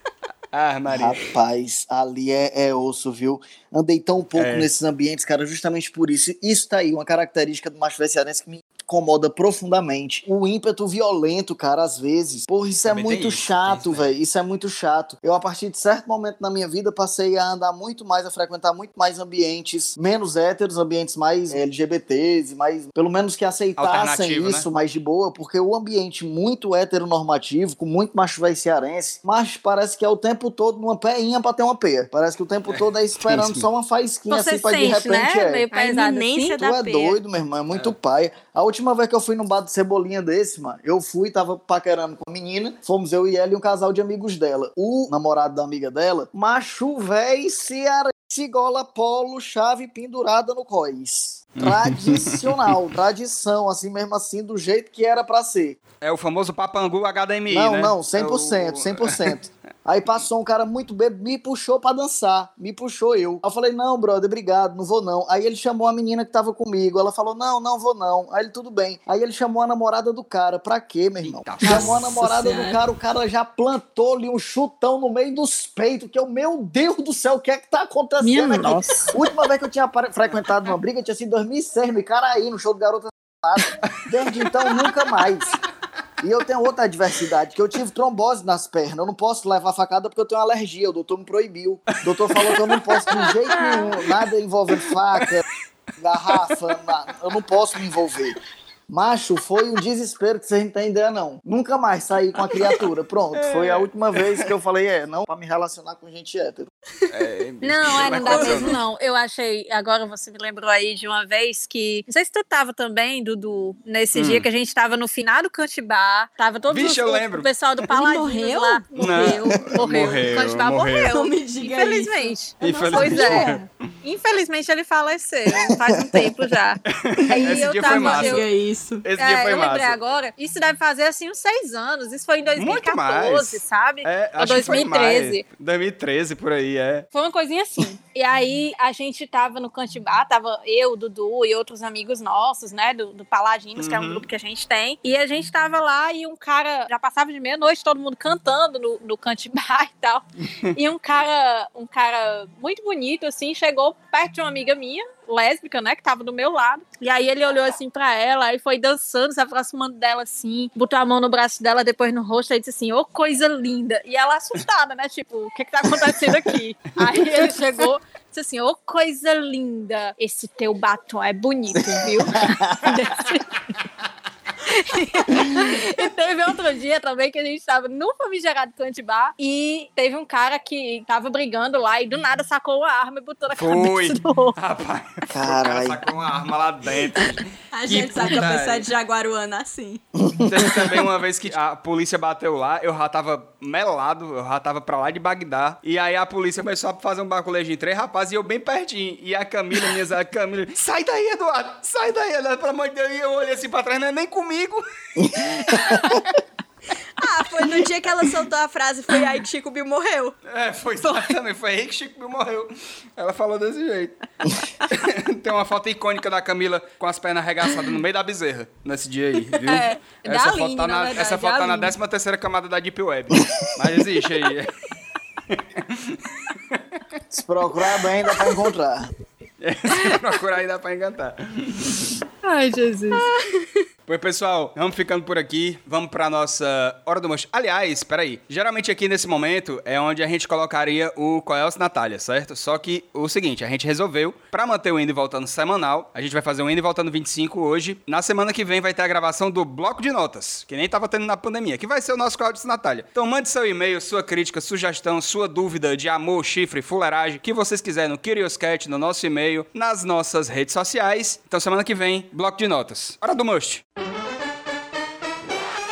Ah, Maria. Rapaz, ali é osso, viu? Andei tão pouco nesses ambientes, cara, justamente por isso. Isso tá aí, uma característica do macho cearense que me incomoda profundamente. O ímpeto violento, cara, às vezes. Porra, isso Também é muito chato, né? velho. Isso é muito chato. Eu, a partir de certo momento na minha vida, passei a andar muito mais, a frequentar muito mais ambientes menos héteros, ambientes mais LGBTs, e mais, pelo menos que aceitassem isso, né? Mais de boa, porque o ambiente muito heteronormativo, com muito macho velho cearense, mas parece que é o tempo todo numa peinha pra ter uma peia. Parece que o tempo todo é esperando só uma faísquinha Você assim pra de sente, repente né? Meio A pesado iminência assim. da Tu é peia. doido, meu irmão, é muito paia. A última vez que eu fui num bar de Cebolinha desse, mano, eu fui, tava paquerando com a menina, fomos eu e ela e um casal de amigos dela. O namorado da amiga dela, macho véi cearense, gola polo, chave pendurada no cós. Tradicional, tradição, assim mesmo assim, do jeito que era pra ser. É o famoso Papangu HDMI, Não, né? não, 100%, 100%. Aí passou um cara muito bêbado, me puxou pra dançar, me puxou eu. Aí eu falei, não, brother, obrigado, não vou não. Aí ele chamou a menina que tava comigo, ela falou, não vou não. Aí ele, tudo bem. Aí ele chamou a namorada do cara, pra quê, meu irmão? Eita, Chamou a namorada Senhora. do cara, o cara já plantou-lhe um chutão no meio dos peitos, que eu, meu Deus do céu, o que é que tá acontecendo Minha aqui? nossa. A última vez que eu tinha frequentado uma briga tinha sido em 2006, no Icaraí, no show do Garota Safada. Desde então, nunca mais. E eu tenho outra adversidade, que eu tive trombose nas pernas. Eu não posso levar facada porque eu tenho alergia. O doutor me proibiu. O doutor falou que eu não posso de jeito nenhum, nada envolvendo faca, garrafa, eu não posso me envolver. Macho, foi um desespero que vocês não têm ideia, não. Nunca mais saí com a criatura. Pronto, foi a última vez que eu falei, não pra me relacionar com gente hétero. Não dá mesmo, não. Eu achei, agora você me lembrou aí de uma vez que, não sei se tu tava também, Dudu, nesse dia que a gente tava no final do Cantibar, tava todo eu lembro. o pessoal do Paladino morreu? lá. Morreu. Morreu, O Cantibar morreu. morreu. Não me diga Infelizmente. Infelizmente. Pois é. Infelizmente ele faleceu, faz um tempo já. Aí Esse eu dia tava, foi massa. Diga isso. Esse dia foi eu lembrei massa. agora, isso deve fazer assim uns 6 anos, isso foi em Muito 2014, mais. sabe? Ou Acho que foi 2013. mais. 2013, por aí, Foi uma coisinha assim. E aí a gente tava no Cantibar, tava eu, Dudu e outros amigos nossos, né, do Paladinos, que é um grupo que a gente tem. E a gente tava lá e um cara, já passava de meia-noite, todo mundo cantando no Cantibar e tal. E um cara muito bonito, assim, chegou perto de uma amiga minha, lésbica, né, que tava do meu lado. E aí ele olhou assim pra ela, aí foi dançando, se aproximando dela assim, botou a mão no braço dela, depois no rosto, aí disse assim, ô, coisa linda. E ela assustada, né, tipo, o que tá acontecendo aqui? Aí ele chegou, disse assim, ô, coisa linda, esse teu batom é bonito, viu? E teve outro dia também que a gente tava no famigerado Cantibar e teve um cara que tava brigando lá e do nada sacou uma arma e botou na cabeça do outro. Rapaz, o Caralho. cara sacou uma arma lá dentro. A gente sabe que a pessoa é de Jaguaruana assim. Teve também uma vez que a polícia bateu lá, eu já tava melado, eu já tava pra lá de Bagdá. E aí a polícia começou a fazer um baculejo em 3 rapazes e eu bem pertinho. E a Camila, Camila, sai daí, Eduardo, sai daí, Eduardo, pelo amor de Deus. E eu olhei assim pra trás, não é nem comigo. Foi no dia que ela soltou a frase, foi aí que Chico Bill morreu. Foi exatamente, foi aí que Chico Bill morreu. Ela falou desse jeito. Tem uma foto icônica da Camila com as pernas arregaçadas no meio da bezerra, nesse dia aí, viu? Da Aline, na verdade, essa foto tá na Aline. 13ª camada da Deep Web. Mas existe aí. Se procurar bem, dá pra encontrar. Se procurar aí dá pra encantar. Ai, Jesus. Pois, pessoal, vamos ficando por aqui. Vamos pra nossa Hora do Manche. Aliás, peraí. Geralmente aqui nesse momento é onde a gente colocaria o Coelce Natália, certo? Só que o seguinte, a gente resolveu, pra manter o Indo e Voltando semanal, a gente vai fazer o Indo e Voltando 25 hoje. Na semana que vem vai ter a gravação do Bloco de Notas, que nem tava tendo na pandemia, que vai ser o nosso Coelce Natália. Então mande seu e-mail, sua crítica, sugestão, sua dúvida de amor, chifre, fuleiragem, que vocês quiserem no Curioscat, no nosso e-mail, nas nossas redes sociais. Então semana que vem, Bloco de Notas. Hora do Must.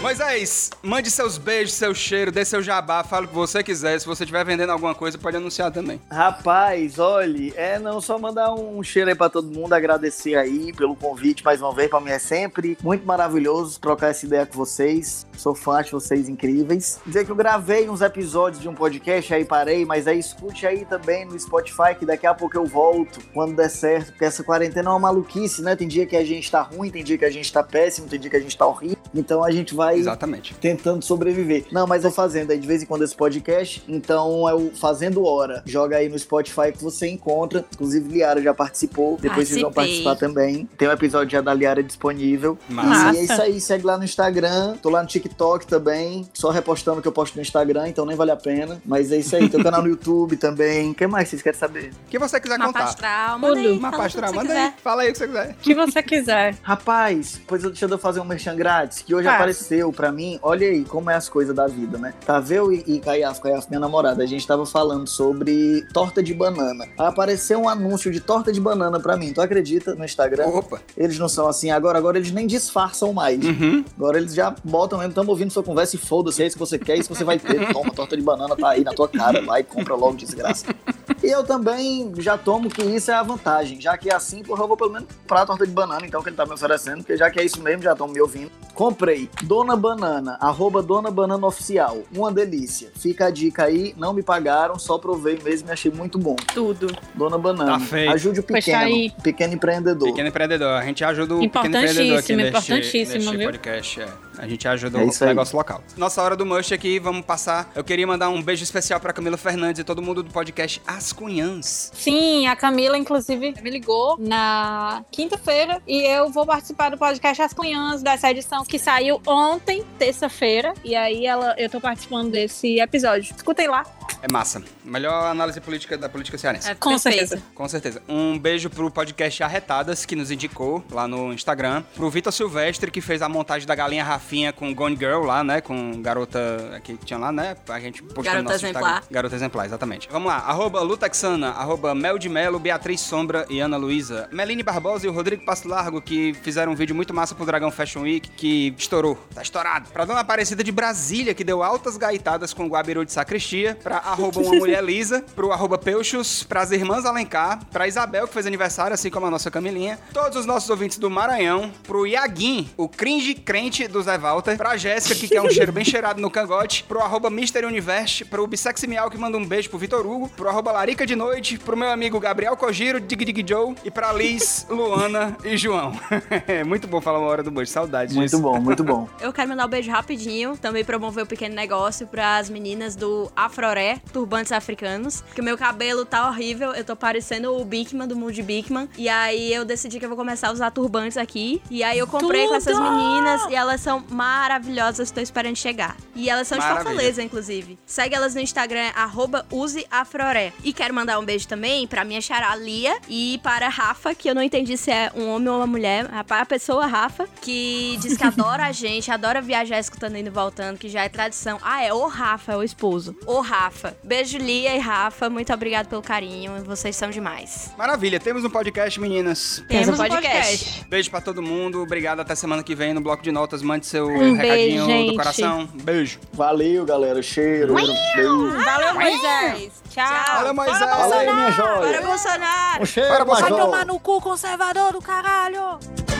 Moisés, mande seus beijos, seu cheiro, dê seu jabá, fala o que você quiser. Se você estiver vendendo alguma coisa, pode anunciar também. Rapaz, olha, não só mandar um cheiro aí pra todo mundo, agradecer aí pelo convite mais uma vez, pra mim é sempre muito maravilhoso trocar essa ideia com vocês, sou fã de vocês incríveis. Dizer que eu gravei uns episódios de um podcast, aí parei, mas aí escute aí também no Spotify, que daqui a pouco eu volto, quando der certo, porque essa quarentena é uma maluquice, né? Tem dia que a gente tá ruim, tem dia que a gente tá péssimo, tem dia que a gente tá horrível, então a gente vai tentando sobreviver. Não, mas eu fazendo aí de vez em quando esse podcast, então é o Fazendo Hora. Joga aí no Spotify que você encontra. Inclusive, Liara já participou. Depois vocês vão participar também. Tem um episódio já da Liara disponível. Massa. E é isso aí. Segue lá no Instagram. Tô lá no TikTok também. Só repostando o que eu posto no Instagram, então nem vale a pena. Mas é isso aí. Tem o canal no YouTube também. O que mais vocês querem saber? O que você quiser Mapa contar. astral, manda aí. Mapa astral, Fala o que manda você aí. quiser. Fala aí o que você quiser. O que você quiser. Rapaz, deixa eu fazer um merchan grátis, que hoje apareceu pra mim. Olha aí como é as coisas da vida, né? Taveu e Caiaf, minha namorada, a gente tava falando sobre torta de banana. Apareceu um anúncio de torta de banana pra mim, tu acredita? No Instagram. Opa. Eles não são assim agora eles nem disfarçam mais. Agora eles já botam mesmo, estamos ouvindo sua conversa e foda-se, é isso que você quer, é isso que você vai ter. Toma, torta de banana tá aí na tua cara, vai, compra logo, desgraça. E eu também já tomo que isso é a vantagem, já que é assim, porra, eu vou pelo menos comprar a torta de banana, então, que ele tá me oferecendo, porque já que é isso mesmo, já estão me ouvindo. Comprei Dona Banana, @Dona Banana Oficial, uma delícia. Fica a dica aí, não me pagaram, só provei mesmo e achei muito bom. Tudo. Dona Banana, Tá feito. ajude o pequeno empreendedor. Pequeno empreendedor, a gente ajuda o pequeno empreendedor aqui neste viu? podcast. A gente ajuda É o isso aí. negócio local. Nossa hora do Mush aqui, vamos passar. Eu queria mandar um beijo especial pra Camila Fernandes e todo mundo do podcast As Cunhãs. Sim, a Camila, inclusive, me ligou na quinta-feira e eu vou participar do podcast As Cunhãs, dessa edição que saiu ontem, terça-feira. E aí eu tô participando desse episódio. Escutem lá. É massa. Melhor análise política da política cearense. Com Perfeito. certeza. Com certeza. Um beijo pro podcast Arretadas, que nos indicou lá no Instagram. Pro Vitor Silvestre, que fez a montagem da galinha Rafinha com Gone Girl lá, né? Com garota que tinha lá, né? A gente postou Garota no nosso exemplar. Instagram. Garota exemplar, exatamente. Vamos lá. @Lutexana, @Mel de Melo, Beatriz Sombra e Ana Luísa. Meline Barbosa e o Rodrigo Passo Largo, que fizeram um vídeo muito massa pro Dragão Fashion Week, que estourou. Tá estourado. Pra Dona Aparecida de Brasília, que deu altas gaitadas com o Guabiru de Sacristia. Pra @Uma Mulher Lisa. Pro @Peuchos. Pras Irmãs Alencar. Pra Isabel, que fez aniversário, assim como a nossa Camilinha. Todos os nossos ouvintes do Maranhão. Pro Iaguim, o cringe crente do Zé Walter. Pra Jéssica, que quer um cheiro bem cheirado no cangote. Pro @Mystery Universe. Pro Bissexy Miau, que manda um beijo pro Vitor Hugo. Pro @Larica de Noite. Pro meu amigo Gabriel Kojiro, Dig Dig Joe. E pra Liz, Luana e João. Muito bom falar uma hora do beijo. Saudades Muito disso. bom, muito bom. Eu quero mandar um beijo rapidinho, também promover o pequeno negócio pras meninas do Afroré, turbantes africanos, que o meu cabelo tá horrível, eu tô parecendo o Bigman, do Moody Bigman, e aí eu decidi que eu vou começar a usar turbantes aqui, e aí eu comprei com essas meninas, e elas são maravilhosas, tô esperando chegar. E elas são de Maravilha. Fortaleza, inclusive. Segue elas no Instagram, @useafroré. E quero mandar um beijo também pra minha xará Lia e para Rafa, que eu não entendi se é um homem ou uma mulher, para a pessoa Rafa, que diz que adora a gente, adora viajar escutando indo e voltando, que já é tradição. Ah, é o Rafa, é o esposo. O Rafa. Beijo, Lia e Rafa, muito obrigado pelo carinho, vocês são demais. Maravilha. Temos um podcast, meninas. Temos um podcast. Beijo pra todo mundo. Obrigado. Até semana que vem no Bloco de Notas. Mande seu Um recadinho beijo, do gente. coração. Beijo. Valeu, galera. Cheiro. Beijo. Valeu, Moisés. Tchau. Valeu, Moisés. Valeu, minha Bora, joia. Bolsonaro! Um cheiro, Bora, Vai Major. tomar no cu, conservador do caralho.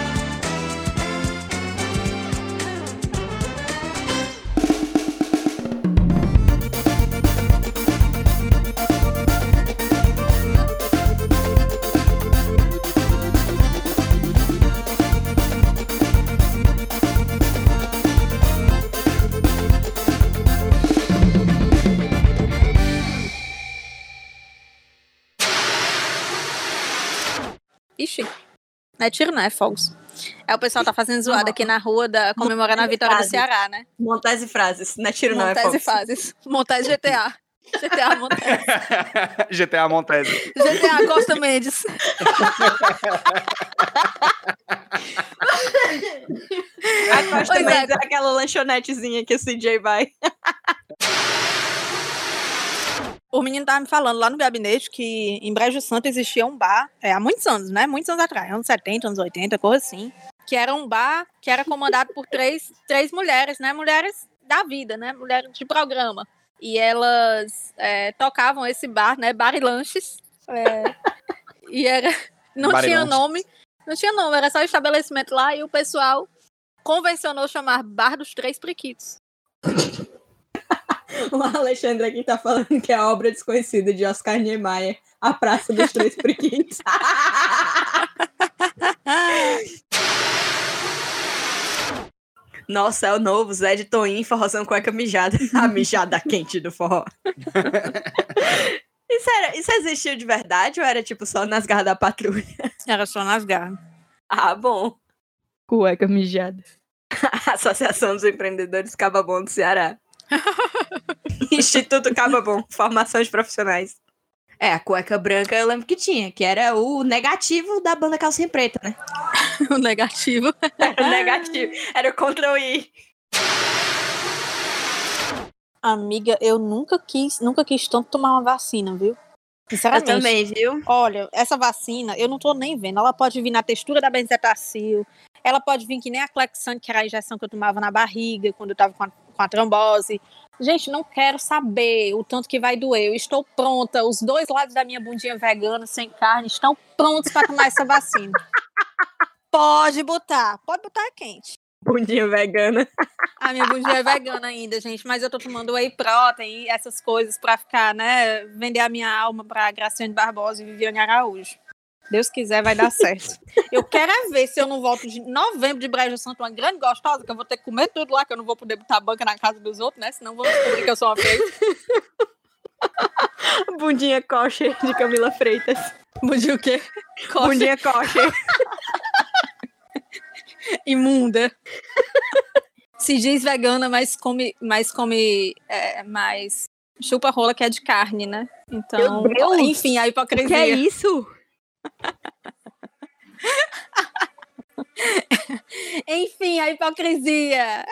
Ixi, não é tiro, não, é fogos. É, o pessoal tá fazendo zoada aqui na rua, comemorando a vitória do Ceará, né? Montese frases, não é tiro não, é Montese fogo. fases. Montese GTA. GTA Montese. GTA Montese. GTA Costa Mendes. A Costa Pois é. Mendes é aquela lanchonetezinha que o CJ vai. O menino tava me falando lá no gabinete que em Brejo Santo existia um bar, há muitos anos, né? Muitos anos atrás, anos 70, anos 80, coisa assim. que era um bar que era comandado por três mulheres, né? Mulheres da vida, né? Mulheres de programa. E elas tocavam esse bar, né? Bar e lanches. E era... Não tinha nome, era só estabelecimento lá e o pessoal convencionou chamar Bar dos Três Priquitos. O Alexandre aqui tá falando que é a obra desconhecida de Oscar Niemeyer, A Praça dos Três Priquitos. Nossa, é o novo Zé de Toinho, forrozão cueca mijada. A mijada quente do forró. Isso existiu de verdade ou era tipo só nas garras da patrulha? Era só nas garras. Ah, bom. Cueca mijada. Associação dos Empreendedores Cababom do Ceará. Instituto Cababom, formação de profissionais. A cueca branca eu lembro que tinha, que era o negativo da banda Calcinha Preta, né? O negativo. Era o negativo. Era o Ctrl I. Amiga, eu nunca quis tanto tomar uma vacina, viu? Sinceramente. Eu também, viu? Olha, essa vacina, eu não tô nem vendo. Ela pode vir na textura da benzetacil, ela pode vir que nem a Clexane, que era a injeção que eu tomava na barriga, quando eu tava com a trombose. Gente, não quero saber o tanto que vai doer. Eu estou pronta. Os dois lados da minha bundinha vegana, sem carne, estão prontos para tomar essa vacina. Pode botar quente. Bundinha vegana. A minha bundinha é vegana ainda, gente, mas eu tô tomando whey protein e essas coisas pra ficar, né, vender a minha alma pra Graciane Barbosa e Viviane Araújo. Deus quiser, vai dar certo. Eu quero ver se eu não volto de novembro de Brejo Santo, uma grande gostosa, que eu vou ter que comer tudo lá, que eu não vou poder botar banca na casa dos outros, né, senão vão descobrir que eu sou uma feia. Bundinha kosher de Camila Freitas. Bundinha o quê? Kosher. Bundinha kosher. Imunda. Se diz vegana, mas come mais chupa rola que é de carne, né? Então, meu Deus, enfim, a hipocrisia. O que é isso? Enfim, a hipocrisia.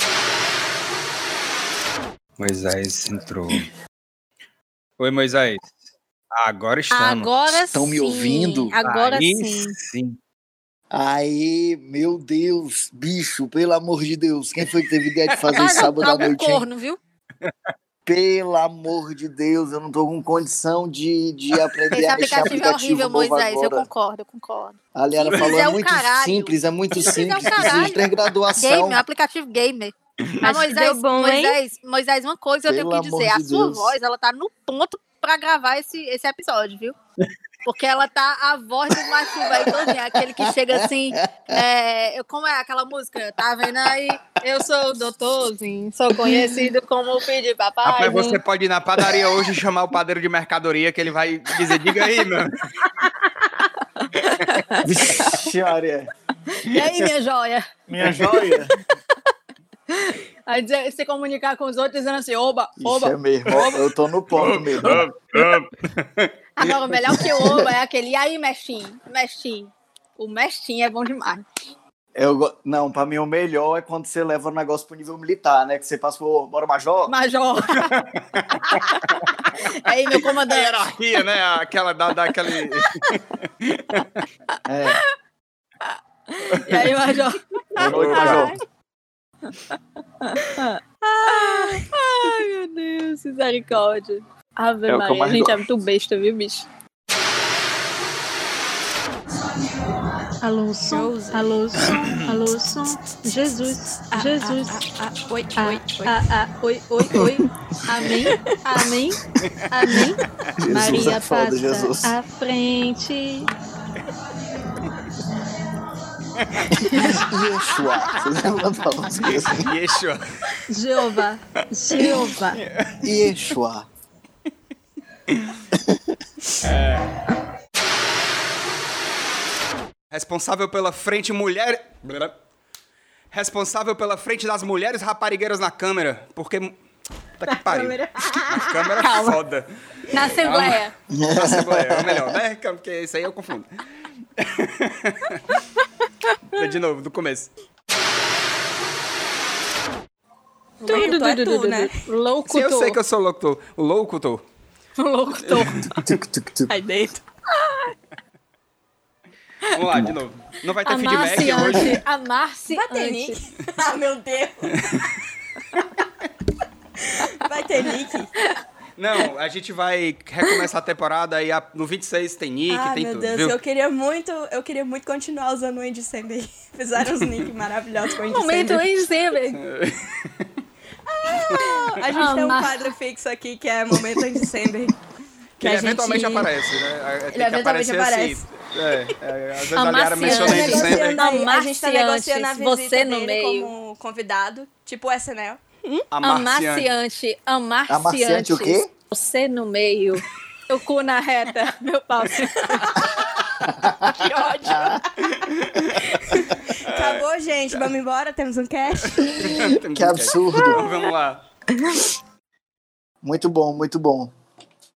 Moisés entrou. Oi, Moisés. Agora estamos. Agora Estão sim. me ouvindo? Agora Aí sim. Aí, meu Deus, bicho, pelo amor de Deus, quem foi que teve ideia de fazer isso sábado à noite, hein? Corno, viu? Pelo amor de Deus, eu não tô com condição de aprender Esse a mexer aplicativo é horrível, novo Moisés, agora. eu concordo. A Liara falou, Isso é é o muito caralho. simples, é muito Isso é o simples, caralho. precisa ter graduação. Gamer, aplicativo gamer. Mas Acho que deu bom, hein? Moisés, uma coisa eu tenho Pelo que amor dizer, a de sua Deus. voz, ela tá no ponto pra gravar esse episódio, viu? Porque ela tá a voz do macho velho todinho, aquele que chega assim, como é aquela música? Tá vendo aí? Eu sou o doutorzinho, sou conhecido como o filho de papai. Rapaz, você pode ir na padaria hoje e chamar o padeiro de mercadoria, que ele vai dizer, diga aí, meu. Vixe, Maria. E aí, minha joia? Minha joia. Aí você comunicar com os outros dizendo assim, oba. Isso é mesmo, eu tô no ponto mesmo. Agora, o melhor que o oba é aquele, e aí, mestinho? O mestinho é bom demais. Não, pra mim o melhor é quando você leva o negócio pro nível militar, né? Que você passa por, bora, major? Major. Aí, meu A comandante. hierarquia, né? Aquela daquele... E aí, major? Boa noite, major. Ai, meu Deus, misericórdia. Ave É o que eu Maria, a mais gente é gosto. muito besta, viu, bicho? Alô, som, Jesus. Oi. Oi. Amém. Jesus Maria é foda, passa Jesus. à frente. Yeshua. Vocês lembram da música assim? Yeshua. Jeová. Yeshua. Responsável pela frente mulher... Responsável pela frente das mulheres raparigueiras na câmera. Porque... Puta que pariu. A câmera é foda. Na Assembleia. Na Assembleia, é o melhor, né? Porque isso aí eu confundo. De novo, do começo. Tu é tu, né? Louco, Sim, eu sei que eu sou locutor. O locutor. Louco, tô. Tuc, tuc, tuc. Aí dentro. Vamos lá, de novo. Não vai ter feedback hoje. Amarciante. Amarciante. Vai ter nick? Ah, meu Deus. Vai ter nick? Não, a gente vai recomeçar a temporada e no 26 tem nick, tem meu tudo, Deus, viu? eu queria muito continuar usando o Andy Samberg. Fizeram uns nick maravilhosos com o Andy Momento Samberg. em Samberg. A gente tem um quadro fixo aqui que é Momento Andy Samberg. Que ele eventualmente aparece, né? Tem que eventualmente aparecer assim. Às vezes a Liara menciona Andy Samberg. A gente tá negociando a visita você no dele meio. como convidado, tipo o SNL. Amarciante. Amarciante o quê? Você no meio. O cu na reta. Meu pau. Que ódio. Acabou, gente. Vamos embora. Temos um cast. Que absurdo. Vamos lá. Muito bom, muito bom.